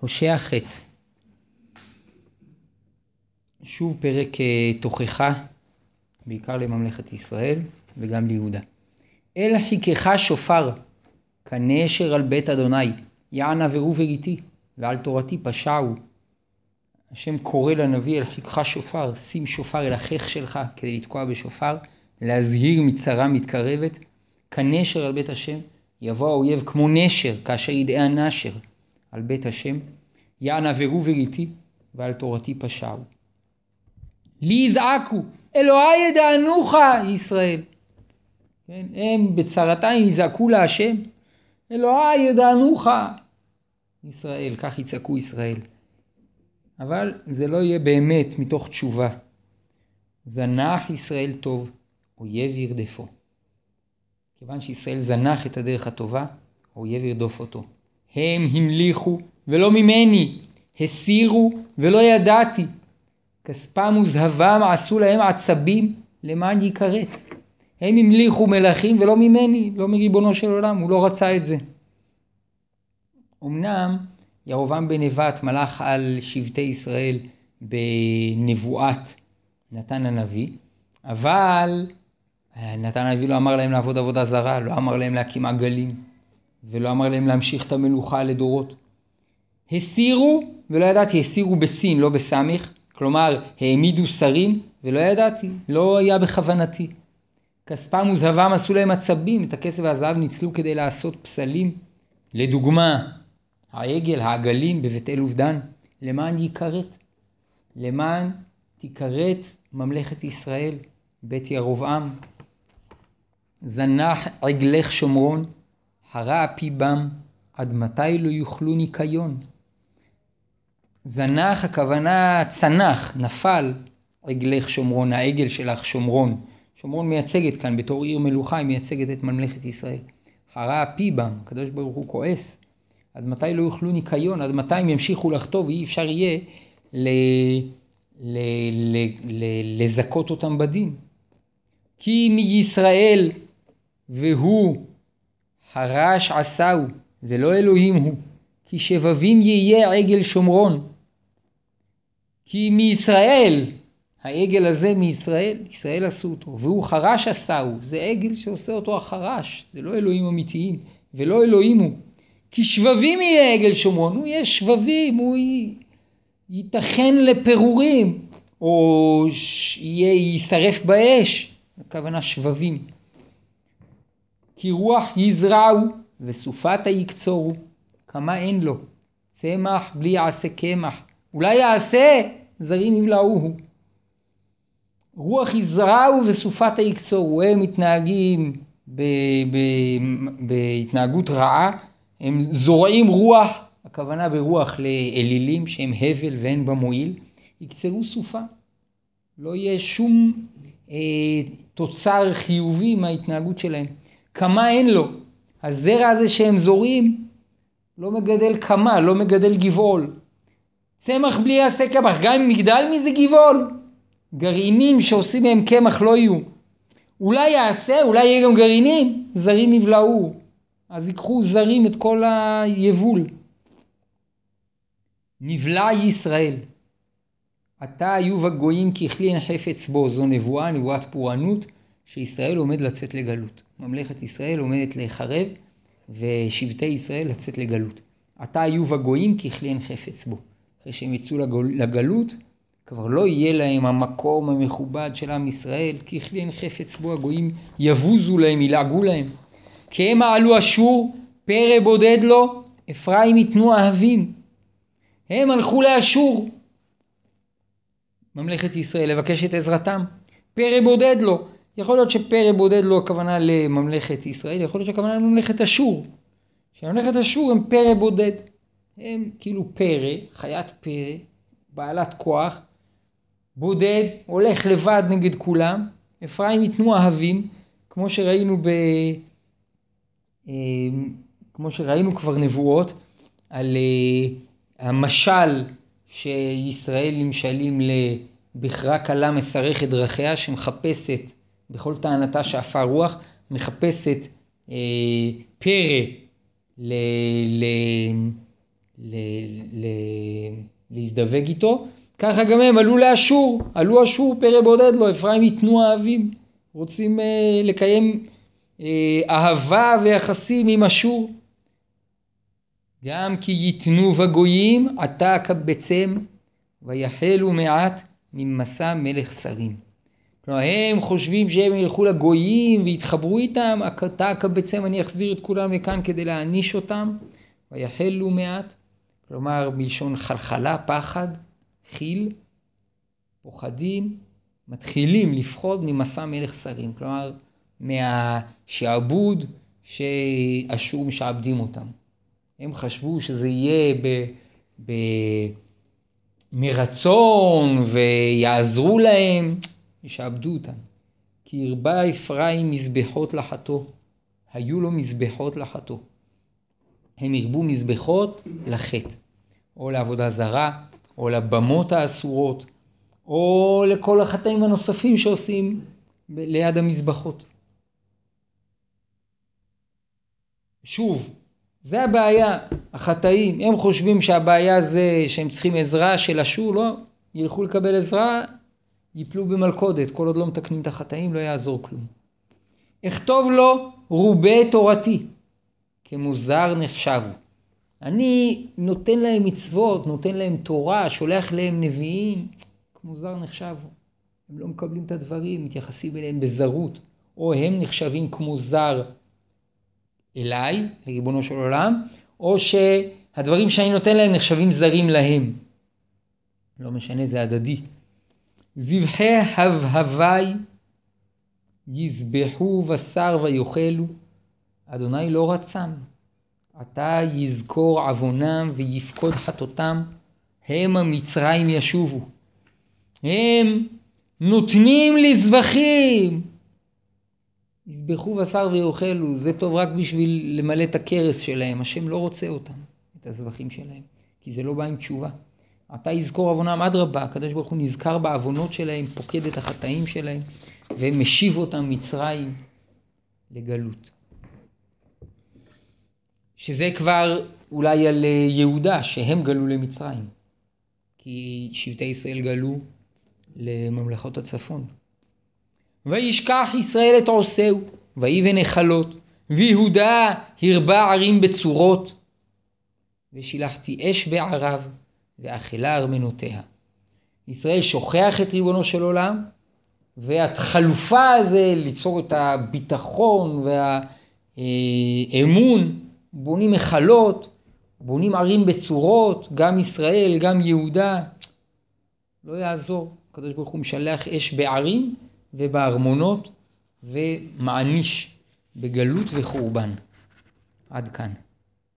הושע ח'. שוב פרק תוכחה, בעיקר לממלכת ישראל וגם ליהודה. אל חיכך שופר, כנשר על בית אדוני, יען עברו וריתי, ועל תורתי פשעו. השם קורא לנביא אל חיכך שופר, שים שופר אל החך שלך כדי לתקוע בשופר, להזהיר מצרה מתקרבת. כנשר על בית השם, יבוא האויב כמו נשר, כאשר ידעה הנשר על בית השם, יען עברו וריתי, ועל תורתי פשעו. לי יזעקו, אלוהי ידענוך ישראל. כן, הם בצרתיים יזעקו להשם, אלוהי ידענוך ישראל, כך יצעקו ישראל. אבל זה לא יהיה באמת מתוך תשובה. זנח ישראל טוב, אויב ירדפו. כיוון שישראל זנח את הדרך הטובה, אויב ירדוף אותו. הם המליכו ולא ממני, הסירו ולא ידעתי. כספם וזהבם עשו להם עצבים למען יקרת. הם המליכו מלכים ולא ממני, לא מריבונו של עולם, הוא לא רצה את זה. אמנם ירבעם בן נבט מלך על שבטי ישראל בנבואת נתן הנביא, אבל נתן הנביא לא אמר להם לעבוד עבודה זרה, לא אמר להם להקים עגלים, ולא אמר להם להמשיך את המלוכה לדורות. הסירו ולא ידעתי, הסירו בסין, לא בסמיך, כלומר העמידו שרים ולא ידעתי, לא היה בכוונתי. כספם וזהבם עשו להם עצבים, את הכסף והזהב ניצלו כדי לעשות פסלים. לדוגמה, העגל, העגלים בבית אל ודן, למען יקרת, למען תיקרת ממלכת ישראל, בית ירבעם. זנח עגלך שומרון, הרע פי בם, עד מתי לא יוכלו ניקיון. זנח הכוונה צנח, נפל עגלך שומרון, העגל שלך שומרון. שומרון מייצגת כאן בתור עיר מלוכה, היא מייצגת את ממלכת ישראל. הרע פי בם, הקדוש ברוך הוא כועס. עד מתי לא יוכלו ניקיון, עד מתי הם ימשיכו לחטוא ואי אפשר יהיה לזכות אותם בדין. כי מישראל והוא הרש עשהו ולא אלוהים הוא, כי שבבים יהיה עגל שומרון. כי מישראל, העגל הזה מישראל, ישראל עשו אותו, והוא חרש עשהו, זה עגל שעושה אותו החרש, זה לא אלוהים אמיתיים, ולא אלוהים הוא. כי שבבים יהיה עגל שומרון, הוא יהיה שבבים, הוא ייתכן לפירורים, או יישרף באש, הכוונה שבבים. כי רוח יזרעו וסופת יקצורו, כמה אין לו, צמח בלי יעשה קמח, אולי יעשה, זרים יבלעוהו. רוח יזרעו וסופת יקצורו, הם מתנהגים בהתנהגות רעה, הם זורעים רוח, הכוונה ברוח לאלילים שהם הבל ואין במועיל, יקצרו סופה. לא יהיה שום תוצר חיובי מההתנהגות שלהם. כמה אין לו. הזרע הזה שהם זורעים לא מגדל כמה, לא מגדל גבעול. צמח בלי יעשה קמח, גם אם מגדל מזה גבעול. גרעינים שעושים מהם קמח לא יהיו. אולי יעשה, אולי יהיה גם גרעינים, זרים יבלעו. אז ייקחו זרים את כל היבול. נבלע ישראל. עתה היו בגויים ככלי אין חפץ בו. זו נבואה, נבואת פורענות, שישראל עומד לצאת לגלות. ממלכת ישראל עומדת להיחרב, ושבטי ישראל לצאת לגלות. עתה היו בגויים ככלי אין חפץ בו. אחרי שהם יצאו לגלות, כבר לא יהיה להם המקום המכובד של עם ישראל, ככלי אין חפץ בו, הגויים יבוזו להם, ילעגו להם. כי הם מעלו אשור, פרא בודד לו, אפרים יתנו אהבים. הם הלכו לאשור, ממלכת ישראל, לבקש את עזרתם. פרא בודד לו, יכול להיות שפרא בודד לו הכוונה לממלכת ישראל, יכול להיות שהכוונה לממלכת אשור. שממלכת אשור הם פרא בודד. הם כאילו פרא, חיית פרא, בעלת כוח, בודד, הולך לבד נגד כולם. אפרים יתנו אהבים, כמו שראינו כבר נבואות על המשל שישראל נמשלים לבחרה קלה מסרכת דרכיה, שמחפשת בכל טענתה שאפה רוח, מחפשת פרא להזדווג איתו, ככה גם הם עלו לאשור, עלו אשור פרא בודד לו, אפרים יתנו אהבים, רוצים לקיים אהבה ויחסים עם אשור. גם כי יתנו בגויים עתה קבצם ויחלו מעט ממסע מלך שרים. כלומר, הם חושבים שהם ילכו לגויים ויתחברו איתם, עתה קבצם, אני אחזיר את כולם לכאן כדי להעניש אותם, ויחלו מעט, כלומר מלשון חלחלה, פחד, חיל, פוחדים, מתחילים לפחוד ממסע מלך שרים, כלומר מהשעבוד שאשור משעבדים אותם. הם חשבו שזה יהיה מרצון ויעזרו להם, ישעבדו אותם. כי הרבה אפרים מזבחות לחתו, היו לו מזבחות לחתו. הם הרבו מזבחות לחטא, או לעבודה זרה, או לבמות האסורות, או לכל החטאים הנוספים שעושים ליד המזבחות. שוב, זה הבעיה, החטאים, הם חושבים שהבעיה זה שהם צריכים עזרה של אשור, לא, ילכו לקבל עזרה, ייפלו במלכודת, כל עוד לא מתקנים את החטאים לא יעזור כלום. אכתוב לו רובה תורתי, כמוזר נחשבו. אני נותן להם מצוות, נותן להם תורה, שולח להם נביאים, כמוזר נחשבו. הם לא מקבלים את הדברים, מתייחסים אליהם בזרות, או הם נחשבים כמוזר אליי, לריבונו של עולם, או שהדברים שאני נותן להם נחשבים זרים להם. לא משנה, זה הדדי. זבחי הבהבי יזבחו בשר ויאכלו, אדוני לא רצם. עתה יזכור עוונם ויפקוד חטאותם, הם המצרים ישובו. הם נותנים לזבחים, יזבחו בשר ויאכלו, זה טוב רק בשביל למלא את הכרס שלהם. השם לא רוצה אותם, את הזבחים שלהם, כי זה לא בא עם תשובה. עתה יזכור עוונם, אדרבה, הקדוש ברוך הוא נזכר בעוונות שלהם, פוקד את החטאים שלהם, ומשיב אותם מצרים לגלות. שזה כבר אולי על יהודה, שהם גלו למצרים, כי שבטי ישראל גלו לממלכות הצפון. וישכח ישראל את עושהו, ויבן נחלות, ויהודה הרבה ערים בצורות, ושילחתי אש בערב, ואכלה ארמנותיה. ישראל שוכח את ריבונו של עולם, והחלופה הזה ליצור את הביטחון והאמון, בונים מחלות, בונים ערים בצורות, גם ישראל, גם יהודה, לא יעזור. הקדוש ברוך הוא משלח אש בערים ובארמונות, ומעניש בגלות וחורבן. עד כאן.